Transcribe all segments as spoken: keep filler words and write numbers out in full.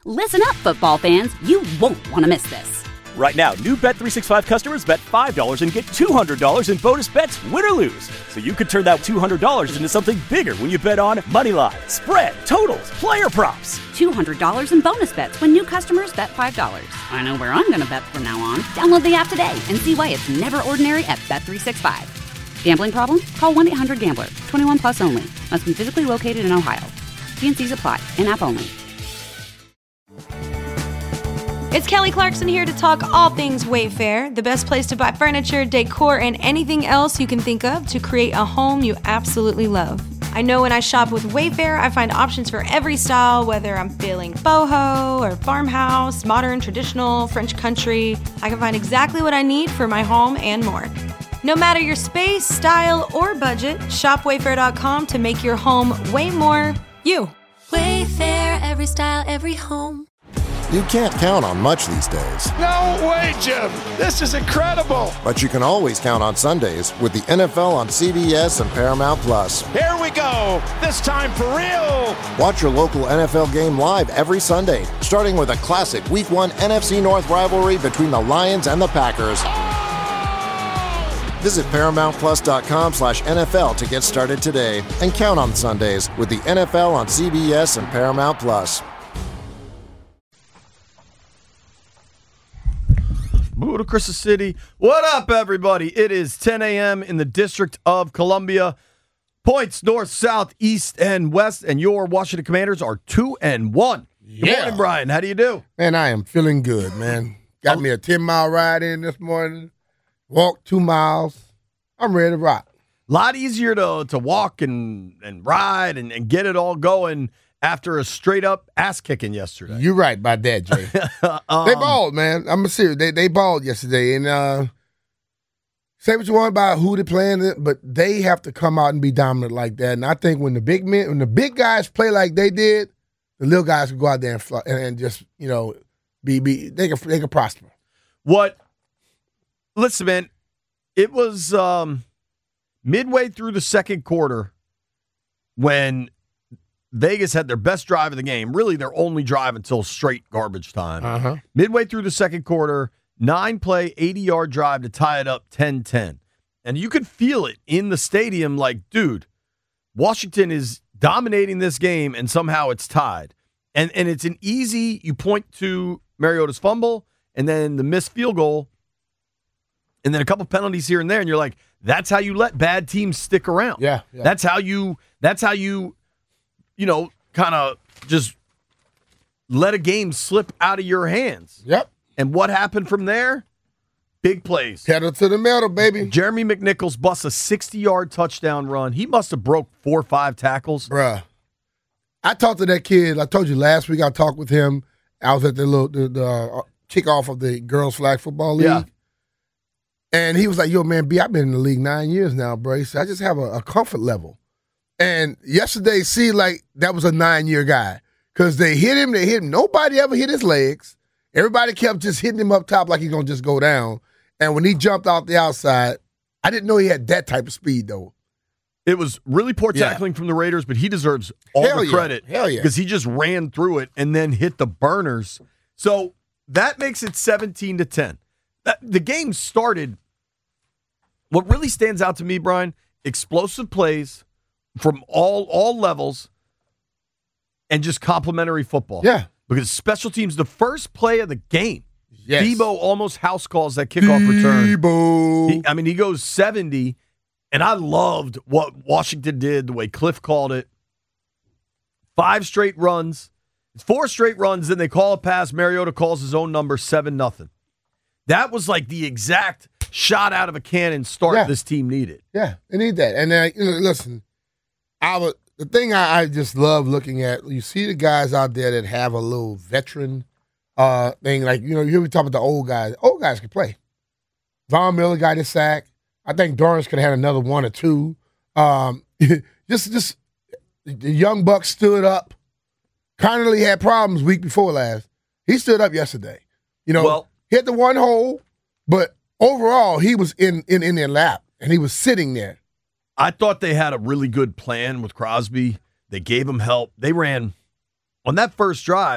Listen up, football fans. You won't want to miss this. Right now, new Bet three sixty-five customers bet five dollars and get two hundred dollars in bonus bets, win or lose. So you could turn that two hundred dollars into something bigger when you bet on money line, spread, totals, player props. two hundred dollars in bonus bets when new customers bet five dollars. I know where I'm going to bet from now on. Download the app today and see why it's never ordinary at Bet three sixty-five. Gambling problem? Call one eight hundred gambler. twenty-one plus only. Must be physically located in Ohio. T and C's apply. In-app only. It's Kelly Clarkson here to talk all things Wayfair, the best place to buy furniture, decor, and anything else you can think of to create a home you absolutely love. I know when I shop with Wayfair, I find options for every style, whether I'm feeling boho or farmhouse, modern, traditional, French country. I can find exactly what I need for my home and more. No matter your space, style, or budget, shop wayfair dot com to make your home way more you. Wayfair, every style, every home. You can't count on much these days. No way, Jim. This is incredible. But you can always count on Sundays with the N F L on C B S and Paramount Plus. Here we go. This time for real. Watch your local N F L game live every Sunday, starting with a classic Week one N F C North rivalry between the Lions and the Packers. Visit ParamountPlus.com slash NFL to get started today and count on Sundays with the N F L on C B S and Paramount Plus. Crystal City. What up, everybody? It is ten a.m. in the District of Columbia. Points north, south, east, and west, and your Washington Commanders are two and one. Yeah. Good morning, Brian. How do you do? Man, I am feeling good, man. Got me a ten-mile ride in this morning. Walked two miles. I'm ready to rock. A lot easier to to walk and, and ride and, and get it all going after a straight-up ass-kicking yesterday. You're right about that, Jay. um, they balled, man. I'm serious. They they balled yesterday. And uh, say what you want about who they're playing, but they have to come out and be dominant like that. And I think when the big men, when the big guys play like they did, the little guys can go out there and, fly, and, and just, you know, be be they can they can prosper. What? Listen, man, it was um, midway through the second quarter when Vegas had their best drive of the game, really their only drive until straight garbage time. Uh-huh. Midway through the second quarter, nine-play, eighty-yard drive to tie it up ten ten. And you could feel it in the stadium like, dude, Washington is dominating this game, and somehow it's tied. And and it's an easy, you point to Mariota's fumble, and then the missed field goal, and then a couple penalties here and there, and you're like, that's how you let bad teams stick around. Yeah. yeah. That's how you, that's how you, you know, kind of just let a game slip out of your hands. Yep. And what happened from there? Big plays. Pedal to the metal, baby. Jeremy McNichols busts a sixty-yard touchdown run. He must have broke four or five tackles. Bruh. I talked to that kid. I told you last week I talked with him. I was at the little the, the uh, kickoff of the girls flag football league. Yeah. And he was like, yo, man, B, I've been in the league nine years now, bro. So I just have a, a comfort level. And yesterday seemed like that was a nine-year guy because they hit him, they hit him. Nobody ever hit his legs. Everybody kept just hitting him up top like he's going to just go down. And when he jumped out the outside, I didn't know he had that type of speed, though. It was really poor Yeah. tackling from the Raiders, but he deserves all Hell the yeah. credit. Hell yeah. Because he just ran through it and then hit the burners. So that makes it seventeen to ten. That, the game started. What really stands out to me, Brian, explosive plays from all all levels and just complimentary football. Yeah. Because special teams, the first play of the game, Yes. Debo almost house calls that kickoff return. Debo. He, I mean, he goes seventy, and I loved what Washington did, the way Cliff called it. Five straight runs. It's four straight runs, then they call a pass. Mariota calls his own number, seven nothing. That was like the exact shot out of a cannon start Yeah. this team needed. Yeah, they need that. And then, you know, listen, I would, the thing I, I just love looking at, you see the guys out there that have a little veteran uh, thing. Like, you know, you hear me talk about the old guys. Old guys can play. Von Miller got his sack. I think Dorrance could have had another one or two. Um, just, just the young buck stood up. Connerly had problems week before last. He stood up yesterday. You know, Well- hit the one hole, but overall he was in, in, in their lap, and he was sitting there. I thought they had a really good plan with Crosby. They gave him help. They ran on that first drive.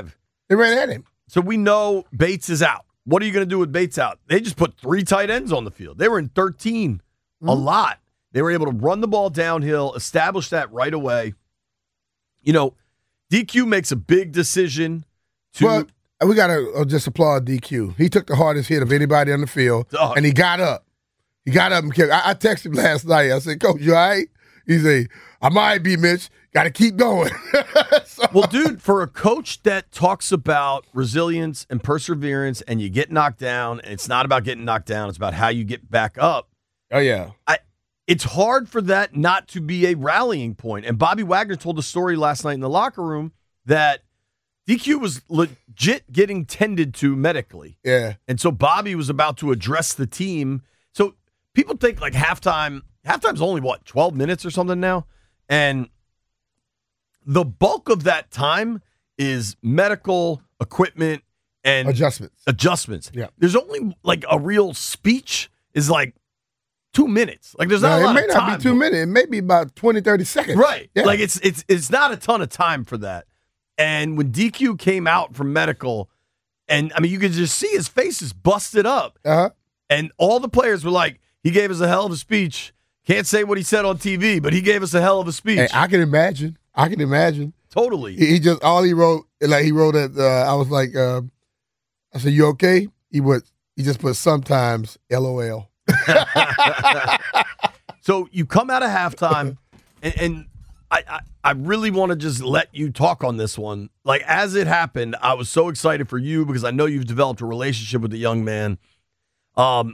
They ran at him. So we know Bates is out. What are you going to do with Bates out? They just put three tight ends on the field. They were in thirteen mm-hmm. a lot. They were able to run the ball downhill, establish that right away. You know, D Q makes a big decision to. Well, we got to uh, just applaud D Q. He took the hardest hit of anybody on the field, uh, and he got up. He got up and kept. I, I texted him last night. I said, Coach, you all right? He said, I might be, Mitch. Got to keep going. so, well, dude, for a coach that talks about resilience and perseverance and you get knocked down, and it's not about getting knocked down, it's about how you get back up. Oh, yeah. I, it's hard for that not to be a rallying point. And Bobby Wagner told a story last night in the locker room that D Q was legit getting tended to medically. Yeah. And so Bobby was about to address the team. So people think like halftime, halftime's only, what, twelve minutes or something now? And the bulk of that time is medical equipment and adjustments. Adjustments. Yeah. There's only like a real speech is like two minutes. Like there's not no, a lot it may of time. not be two minutes. It may be about twenty, thirty seconds. Right. Yeah. Like it's it's it's not a ton of time for that. And when D Q came out from medical, and I mean you could just see his face is busted up. Uh-huh. And all the players were like, he gave us a hell of a speech. Can't say what he said on T V, but he gave us a hell of a speech. Hey, I can imagine. I can imagine. Totally. He, he just, all he wrote, like he wrote it, uh, I was like, uh, I said, you okay? He would, he just put sometimes L O L. So you come out of halftime, and, and I, I, I really want to just let you talk on this one. Like, as it happened, I was so excited for you because I know you've developed a relationship with the young man. Um,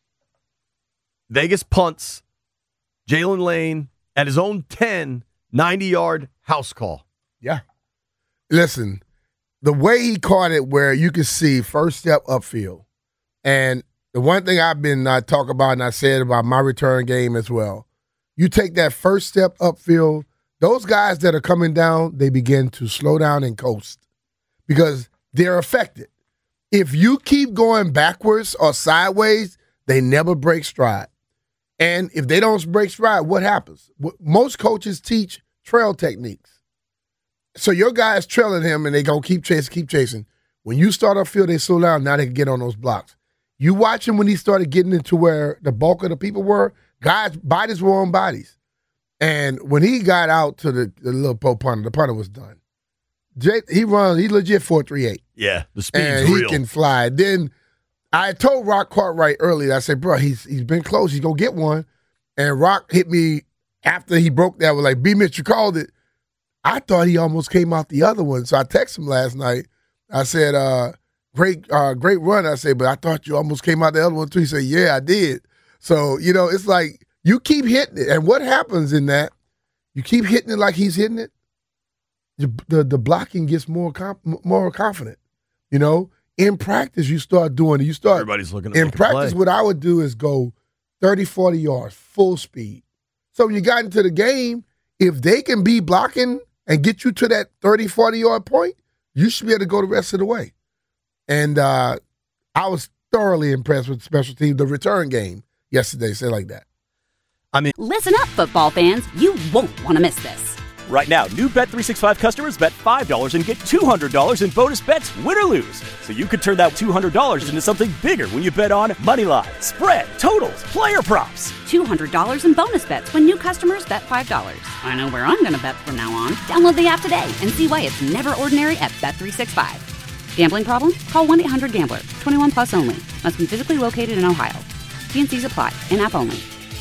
Vegas punts. Jalen Lane at his own ten, ninety-yard house call. Yeah. Listen, the way he caught it where you could see first step upfield. And the one thing I've been uh, talking about and I said about my return game as well, you take that first step upfield, those guys that are coming down, they begin to slow down and coast because they're affected. If you keep going backwards or sideways, they never break stride. And if they don't break stride, what happens? Most coaches teach trail techniques. So your guy is trailing him, and they go keep chasing, keep chasing. When you start upfield, they slow down. Now they can get on those blocks. You watch him when he started getting into where the bulk of the people were. Guys' bodies were on bodies. And when he got out to the, the little po punter, the punter was done. Jay, he runs, he legit four three eight. Yeah, the speed's and real. He can fly. Then I told Rock Cartwright earlier, I said, bro, he's he's been close. He's going to get one. And Rock hit me after he broke that. Was like, B. Mitch, you called it. I thought he almost came out the other one. So I texted him last night. I said, uh, great uh, great run. I said, but I thought you almost came out the other one too. He said, yeah, I did. So, you know, it's like you keep hitting it. And what happens in that, you keep hitting it like he's hitting it, the, the, the blocking gets more comp- more confident, you know? In practice, you start doing it. You start. Everybody's looking at In practice, what I would do is go thirty, forty yards, full speed. So when you got into the game, if they can be blocking and get you to that thirty, forty-yard point, you should be able to go the rest of the way. And uh, I was thoroughly impressed with the special team, the return game yesterday, say like that. I mean, listen up, football fans. You won't want to miss this. Right now, new Bet three sixty-five customers bet five dollars and get two hundred dollars in bonus bets, win or lose. So you could turn that two hundred dollars into something bigger when you bet on money line, spread, totals, player props. two hundred dollars in bonus bets when new customers bet five dollars. I know where I'm going to bet from now on. Download the app today and see why it's never ordinary at Bet three sixty-five. Gambling problem? Call one eight hundred gambler. twenty-one plus only. Must be physically located in Ohio. T and C's apply. In-app only.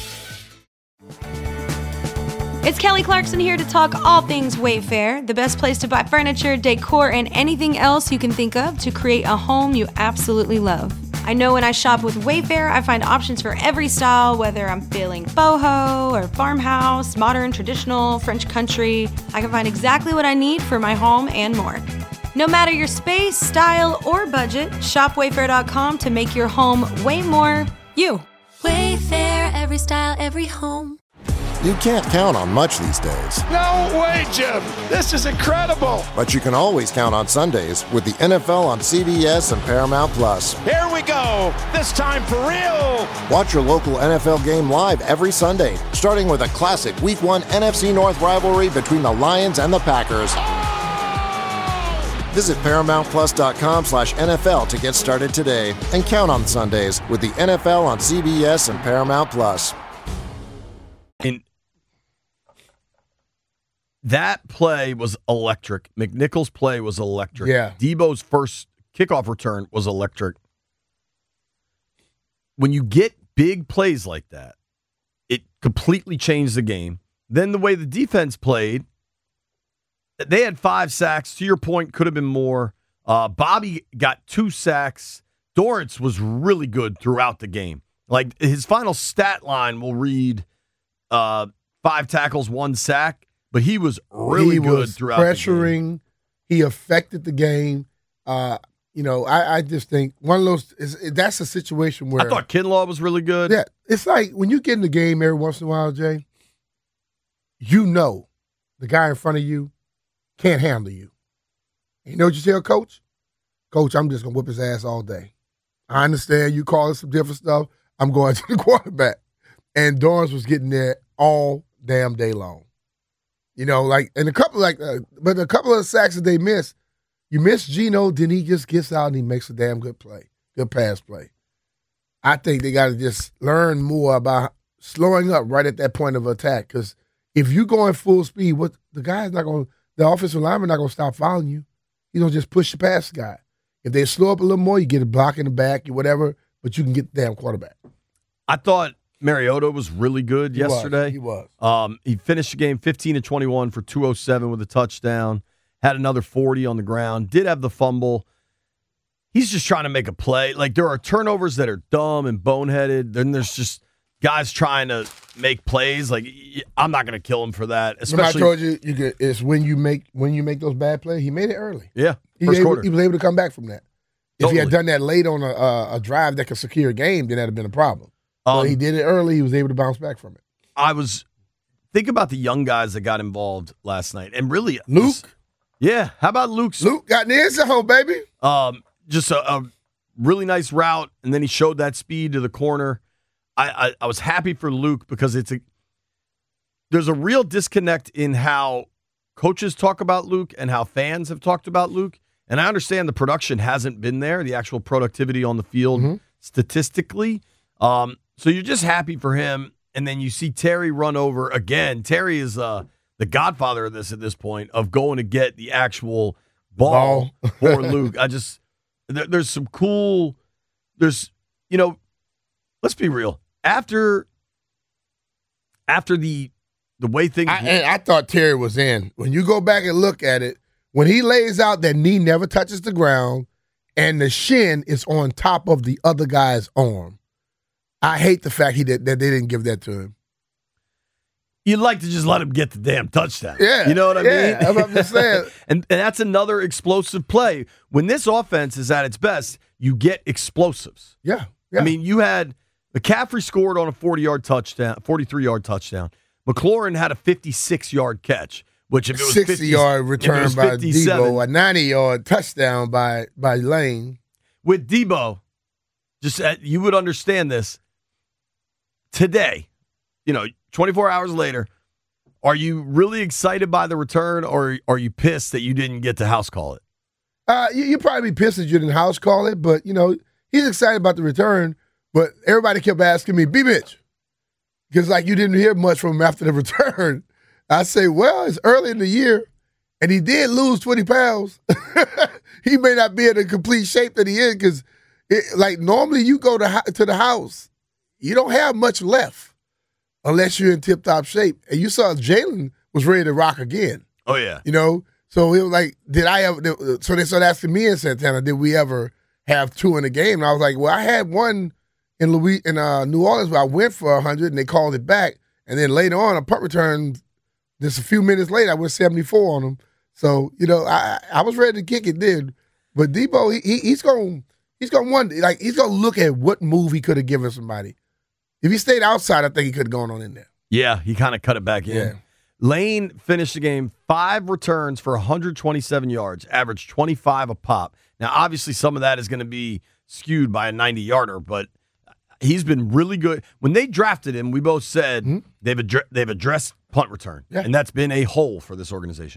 It's Kelly Clarkson here to talk all things Wayfair, the best place to buy furniture, decor, and anything else you can think of to create a home you absolutely love. I know when I shop with Wayfair, I find options for every style, whether I'm feeling boho or farmhouse, modern, traditional, French country. I can find exactly what I need for my home and more. No matter your space, style, or budget, shop wayfair dot com to make your home way more you. Wayfair, every style, every home. You can't count on much these days. No way, Jim. This is incredible. But you can always count on Sundays with the N F L on C B S and Paramount Plus. Here we go. This time for real. Watch your local N F L game live every Sunday, starting with a classic Week one N F C North rivalry between the Lions and the Packers. Oh! Visit ParamountPlus.com slash NFL to get started today and count on Sundays with the N F L on C B S and Paramount Plus. And that play was electric. McNichols' play was electric. Yeah. Debo's first kickoff return was electric. When you get big plays like that, it completely changed the game. Then the way the defense played, they had five sacks. To your point, could have been more. Uh, Bobby got two sacks. Dorrance was really good throughout the game. Like, his final stat line will read uh, five tackles, one sack, but he was really he good was throughout pressuring. the game. He affected the game. Uh, you know, I, I just think one of those, is, that's a situation where. I thought Kinlaw was really good. Yeah, it's like when you get in the game every once in a while, Jay, you know the guy in front of you can't handle you. You know what you tell Coach? Coach, I'm just going to whip his ass all day. I understand you calling some different stuff. I'm going to the quarterback. And Dorrance was getting there all damn day long. You know, like, and a couple, like, uh, but a couple of sacks that they missed, you miss Geno, then he just gets out and he makes a damn good play, good pass play. I think they got to just learn more about slowing up right at that point of attack, because if you go in full speed, what the guy's not going to, the offensive lineman not going to stop following you. He's going to just push you past the guy. If they slow up a little more, you get a block in the back or whatever, but you can get the damn quarterback. I thought Mariota was really good He yesterday. Was. He was. Um, he finished the game fifteen to twenty-one for two oh seven with a touchdown. Had another forty on the ground. Did have the fumble. He's just trying to make a play. Like, there are turnovers that are dumb and boneheaded. Then there's just guys trying to make plays. Like, I'm not going to kill him for that. Especially, Remember I told you, you could, it's when you make when you make those bad plays. He made it early. Yeah, he, first able, quarter. he was able to come back from that. If Totally. he had done that late on a, a, a drive that could secure a game, then that'd have been a problem. Um, but he did it early. He was able to bounce back from it. I was think about the young guys that got involved last night, and really, Luke. Just, yeah, how about Luke's? Luke got in the end zone, baby. Um, just a, a really nice route, and then he showed that speed to the corner. I, I, I was happy for Luke because it's a there's a real disconnect in how coaches talk about Luke and how fans have talked about Luke. And I understand the production hasn't been there, the actual productivity on the field mm-hmm. statistically. Um, so you're just happy for him. And then you see Terry run over again. Terry is uh, the godfather of this at this point, of going to get the actual ball, ball. for Luke. I just, there, there's some cool, there's, you know, let's be real. After, after the, the way things. I, and I thought Terry was in. When you go back and look at it, when he lays out, that knee never touches the ground, and the shin is on top of the other guy's arm. I hate the fact he did, that they didn't give that to him. You'd like to just let him get the damn touchdown. Yeah. You know what I yeah, mean? That's what I'm just saying. and, and that's another explosive play. When this offense is at its best, you get explosives. Yeah. yeah. I mean, you had McCaffrey scored on a forty-yard touchdown, forty-three-yard touchdown. McLaurin had a fifty-six-yard catch, which if it was sixty-yard return by Debo, a ninety-yard touchdown by by Lane. With Debo, just uh, you would understand this. Today, you know, twenty-four hours later, are you really excited by the return, or are you pissed that you didn't get to house call it? Uh, you, you probably be pissed that you didn't house call it, but, you know, he's excited about the return. But everybody kept asking me, B-Mitch, because, like, you didn't hear much from him after the return. I say, well, it's early in the year, and he did lose twenty pounds. He may not be in the complete shape that he is, because, like, normally you go to, to the house, you don't have much left unless you're in tip-top shape. And you saw Jalen was ready to rock again. Oh, yeah. You know? So it was like, did I ever, so they started asking me in Santana, did we ever have two in the game? And I was like, well, I had one in Louis, in uh, New Orleans where I went for one hundred and they called it back. And then later on, a punt return, just a few minutes later, I went seventy-four on him. So, you know, I I was ready to kick it then. But Debo, he, he he's going he's gonna wonder, like, he's going to look at what move he could have given somebody. If he stayed outside, I think he could have gone on in there. Yeah, he kind of cut it back in. Yeah. Lane finished the game five returns for one hundred twenty-seven yards, averaged twenty-five a pop. Now, obviously, some of that is going to be skewed by a ninety-yarder, but he's been really good. When they drafted him, we both said mm-hmm. they've, ad- they've addressed punt return, yeah. and that's been a hole for this organization.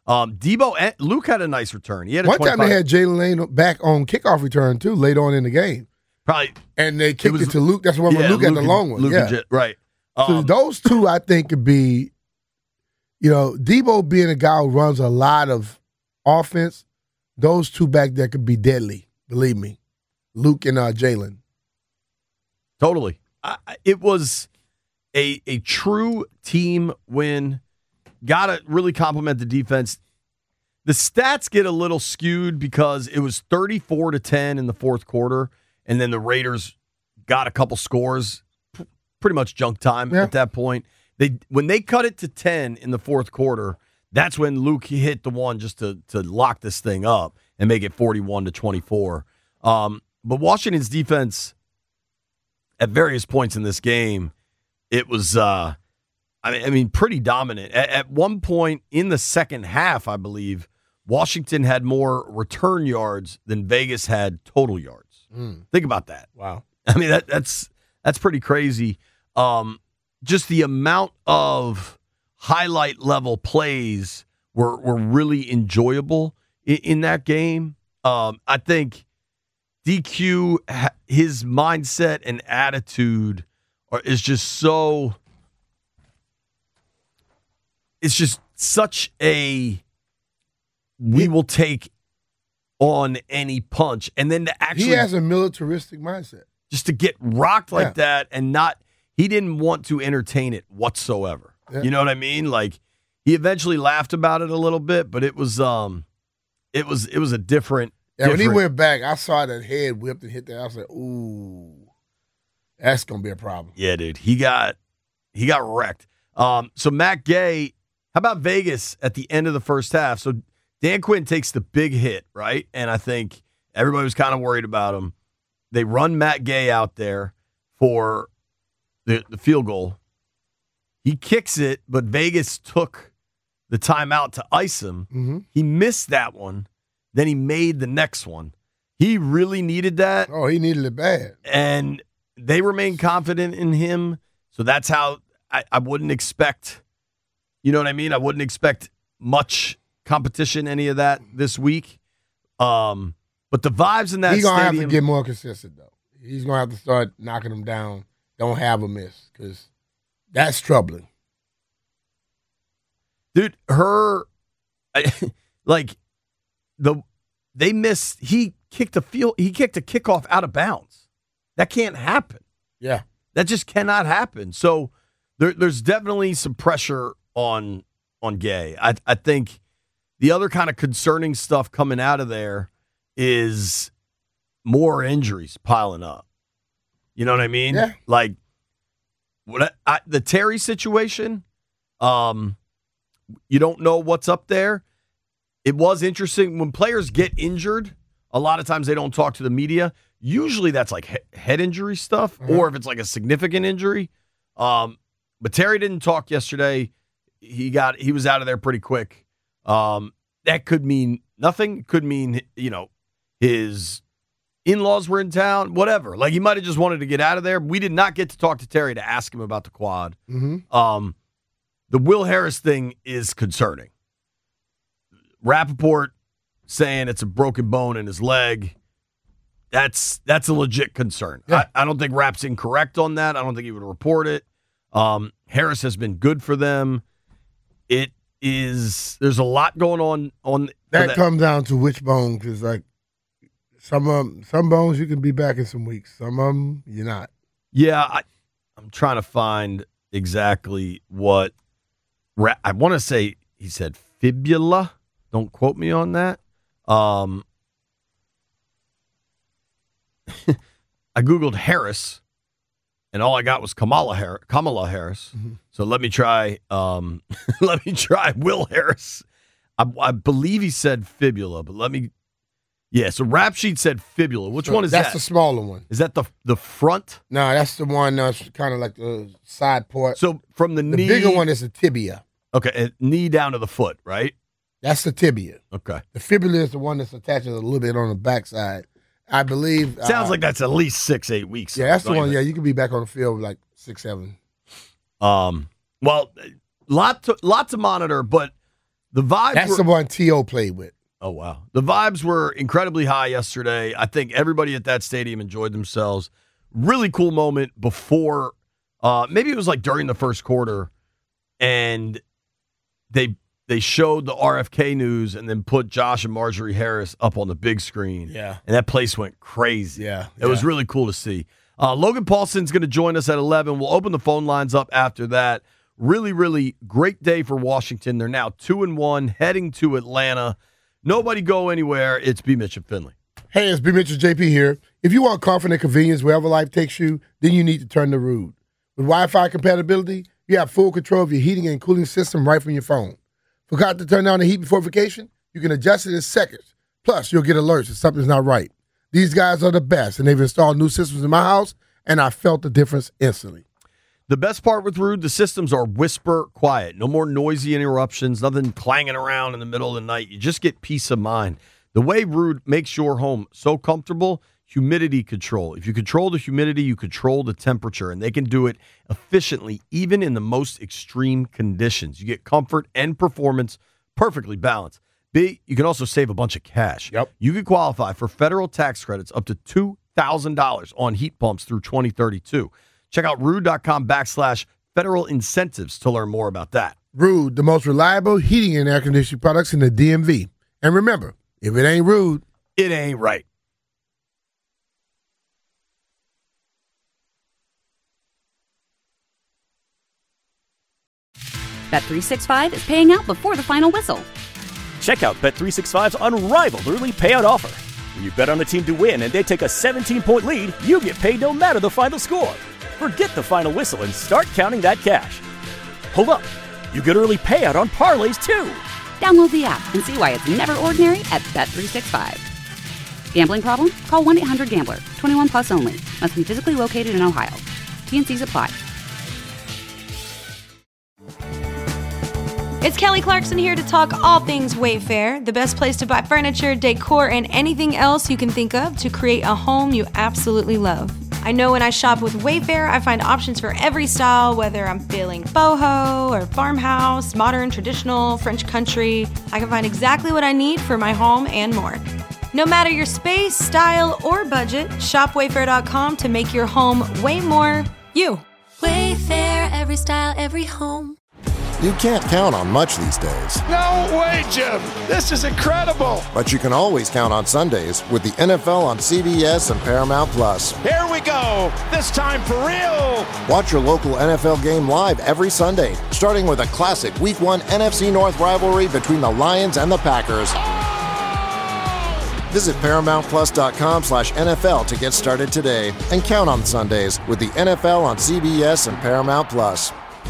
Um, Debo and Luke had a nice return. He had a One time twenty-five they had Jalen Lane back on kickoff return, too, late on in the game. Probably. And they kicked it, was, it to Luke. That's the one yeah, where Luke, Luke had the and, long one. Luke yeah. and J- right. Um, So those two, I think, could be, you know, Debo being a guy who runs a lot of offense, those two back there could be deadly, believe me. Luke and uh, Jalen. Totally. I, it was a a true team win. Got to really compliment the defense. The stats get a little skewed because it was thirty-four to ten in the fourth quarter, and then the Raiders got a couple scores, pretty much junk time yeah. at that point. They when they cut it to ten in the fourth quarter, that's when Luke hit the one just to to lock this thing up and make it forty-one to twenty-four. Um, but Washington's defense, at various points in this game, it was, uh, I mean, I mean, pretty dominant. At, at one point in the second half, I believe, Washington had more return yards than Vegas had total yards. Mm. Think about that. Wow. I mean, that that's that's pretty crazy. Um, just the amount of highlight level plays were were really enjoyable in, in that game. Um, I think D Q, his mindset and attitude are, is just so. It's just such a. We will take on any punch, and then to actually he has a militaristic mindset. Just to get rocked like yeah. that, and not he didn't want to entertain it whatsoever. Yeah. You know what I mean? Like he eventually laughed about it a little bit, but it was um, it was it was a different. Yeah, different, when he went back, I saw that head whipped and hit that. I was like, "Ooh, that's gonna be a problem." Yeah, dude, he got he got wrecked. Um, so Matt Gay, how about Vegas at the end of the first half? So Dan Quinn takes the big hit, right? And I think everybody was kind of worried about him. They run Matt Gay out there for the, the field goal. He kicks it, but Vegas took the timeout to ice him. Mm-hmm. He missed that one. Then he made the next one. He really needed that. Oh, he needed it bad. And they remain confident in him. So that's how I, I wouldn't expect, you know what I mean? I wouldn't expect much competition, any of that this week. Um, but the vibes in that He's going to stadium, have to get more consistent, though. He's going to have to start knocking them down. Don't have a miss, because that's troubling. Dude, her, like, the they missed, he kicked a field, he kicked a kickoff out of bounds. That can't happen. Yeah. That just cannot happen. So there, there's definitely some pressure on on Gay. I I think the other kind of concerning stuff coming out of there is more injuries piling up. You know what I mean? Yeah. Like what I, I, the Terry situation, um, you don't know what's up there. It was interesting when players get injured. A lot of times they don't talk to the media. Usually that's like he- head injury stuff, mm-hmm. or if it's like a significant injury. Um, but Terry didn't talk yesterday. He got he was out of there pretty quick. Um, that could mean nothing. It could mean, you know, his in-laws were in town, whatever. Like he might have just wanted to get out of there. We did not get to talk to Terry to ask him about the quad. Mm-hmm. Um, the Will Harris thing is concerning. Rappaport saying it's a broken bone in his leg. That's that's a legit concern. Yeah. I, I don't think Rapp's incorrect on that. I don't think he would report it. Um, Harris has been good for them. It is there's a lot going on on that, that. comes down to which bone, because like some um, some bones you can be back in some weeks. Some of them you're not. Yeah, I, I'm trying to find exactly what Rapp, I want to say. He said fibula. Don't quote me on that. Um, I Googled Harris, and all I got was Kamala Harris. Kamala Harris. Mm-hmm. So let me try. Um, let me try Will Harris. I, I believe he said fibula, but let me. Yeah. So Rap Sheet said fibula. Which So one is that's that? That's the smaller one. Is that the the front? No, that's the one that's kind of like the side part. So from the, the knee, bigger one is the tibia. Okay, and knee down to the foot, right? That's the tibia. Okay. The fibula is the one that's attached a little bit on the backside. I believe. Sounds uh, like that's at least six, eight weeks. Yeah, that's the one. Even. Yeah, you can be back on the field like six, seven. Um. Well, lot to lot to monitor, but The vibes That's were, the one T O played with. Oh, wow. The vibes were incredibly high yesterday. I think everybody at that stadium enjoyed themselves. Really cool moment before, uh, maybe it was like during the first quarter, and they they showed the R F K news and then put Josh and Marjorie Harris up on the big screen. Yeah. And that place went crazy. Yeah. It yeah. was really cool to see. Uh, Logan Paulson's going to join us at eleven. We'll open the phone lines up after that. Really, really great day for Washington. They're now two and one, heading to Atlanta. Nobody go anywhere. It's B. Mitch and Finley. Hey, it's B. Mitchell J P here. If you want comfort and convenience wherever life takes you, then you need to turn to Ruud. With Wi-Fi compatibility, you have full control of your heating and cooling system right from your phone. Forgot to turn down the heat before vacation? You can adjust it in seconds. Plus, you'll get alerts if something's not right. These guys are the best, and they've installed new systems in my house, and I felt the difference instantly. The best part with Ruud, the systems are whisper quiet. No more noisy interruptions, nothing clanging around in the middle of the night. You just get peace of mind. The way Ruud makes your home so comfortable, humidity control. If you control the humidity, you control the temperature, and they can do it efficiently, even in the most extreme conditions. You get comfort and performance perfectly balanced. B, you can also save a bunch of cash. Yep. You can qualify for federal tax credits up to two thousand dollars on heat pumps through twenty thirty-two. Check out Ruud.com backslash federal incentives to learn more about that. Ruud, the most reliable heating and air conditioning products in the D M V. And remember, if it ain't Ruud, it ain't right. Bet three sixty-five is paying out before the final whistle. Check out Bet three sixty-five's unrivaled early payout offer. When you bet on a team to win and they take a seventeen-point lead, you get paid no matter the final score. Forget the final whistle and start counting that cash. Hold up. You get early payout on parlays, too. Download the app and see why it's never ordinary at Bet three sixty-five. Gambling problem? Call one eight hundred gambler. twenty-one plus only. Must be physically located in Ohio. T N Cs apply. It's Kelly Clarkson here to talk all things Wayfair, the best place to buy furniture, decor, and anything else you can think of to create a home you absolutely love. I know when I shop with Wayfair, I find options for every style, whether I'm feeling boho or farmhouse, modern, traditional, French country. I can find exactly what I need for my home and more. No matter your space, style, or budget, shop wayfair dot com to make your home way more you. Wayfair, every style, every home. You can't count on much these days. No way, Jim. This is incredible. But you can always count on Sundays with the N F L on C B S and Paramount Plus. Here we go. This time for real. Watch your local N F L game live every Sunday, starting with a classic Week one N F C North rivalry between the Lions and the Packers. Visit paramount plus dot com slash N F L to get started today and count on Sundays with the N F L on C B S and Paramount Plus.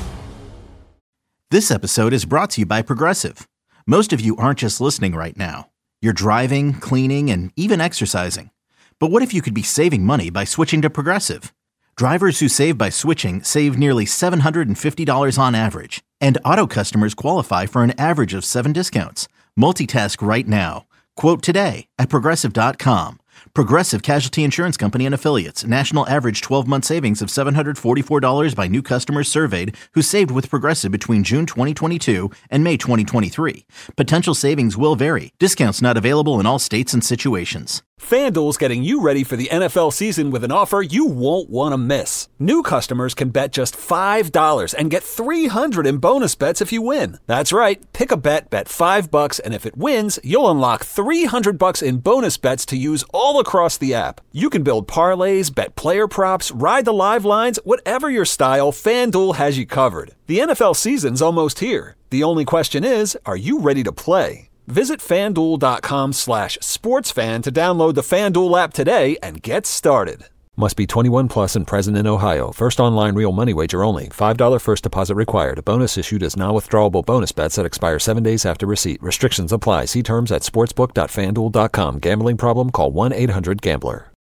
This episode is brought to you by Progressive. Most of you aren't just listening right now. You're driving, cleaning, and even exercising. But what if you could be saving money by switching to Progressive? Drivers who save by switching save nearly seven hundred fifty dollars on average. And auto customers qualify for an average of seven discounts. Multitask right now. Quote today at progressive dot com. Progressive Casualty Insurance Company and Affiliates. National average twelve-month savings of seven hundred forty-four dollars by new customers surveyed who saved with Progressive between June twenty twenty-two and May twenty twenty-three. Potential savings will vary. Discounts not available in all states and situations. FanDuel's getting you ready for the N F L season with an offer you won't want to miss. New customers can bet just five dollars and get three hundred dollars in bonus bets if you win. That's right. Pick a bet, bet five bucks, and if it wins, you'll unlock three hundred bucks in bonus bets to use all across the app. You can build parlays, bet player props, ride the live lines, whatever your style, FanDuel has you covered. The N F L season's almost here. The only question is, are you ready to play? Visit FanDuel.com slash sportsfan to download the FanDuel app today and get started. Must be twenty-one plus and present in Ohio. First online real money wager only. five dollars first deposit required. Bonus issued as non-withdrawable bonus bets that expire seven days after receipt. Restrictions apply. See terms at sportsbook dot fanduel dot com. Gambling problem? Call one eight hundred gambler.